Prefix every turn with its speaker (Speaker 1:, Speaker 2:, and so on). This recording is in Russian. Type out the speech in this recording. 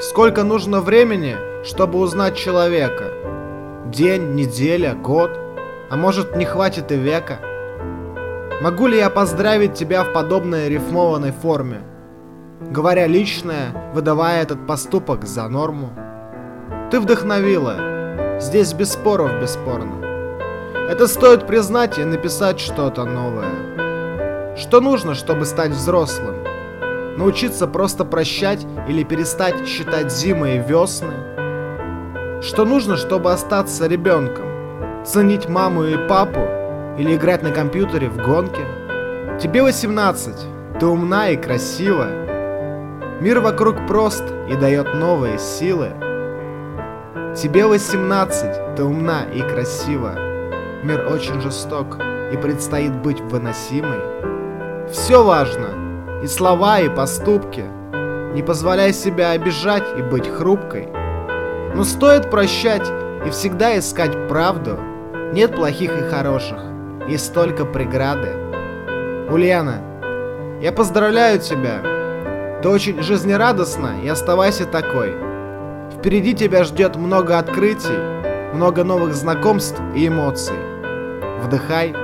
Speaker 1: Сколько нужно времени, чтобы узнать человека? День, неделя, год? А может, не хватит и века? Могу ли я поздравить тебя в подобной рифмованной форме, говоря личное, выдавая этот поступок за норму? Ты вдохновила, здесь без споров бесспорно. Это стоит признать и написать что-то новое. Что нужно, чтобы стать взрослым? Научиться просто прощать или перестать считать зимы и весны? Что нужно, чтобы остаться ребенком? Ценить маму и папу? Или играть на компьютере в гонки? Тебе 18, ты умна и красива. Мир вокруг прост и дает новые силы. Тебе 18, ты умна и красива. Мир очень жесток и предстоит быть выносимой. Все важно, и слова, и поступки. Не позволяй себя обижать и быть хрупкой. Но стоит прощать и всегда искать правду. Нет плохих и хороших, есть только преграды. Ульяна, я поздравляю тебя. Ты очень жизнерадостна и оставайся такой. Впереди тебя ждет много открытий, много новых знакомств и эмоций. Вдыхай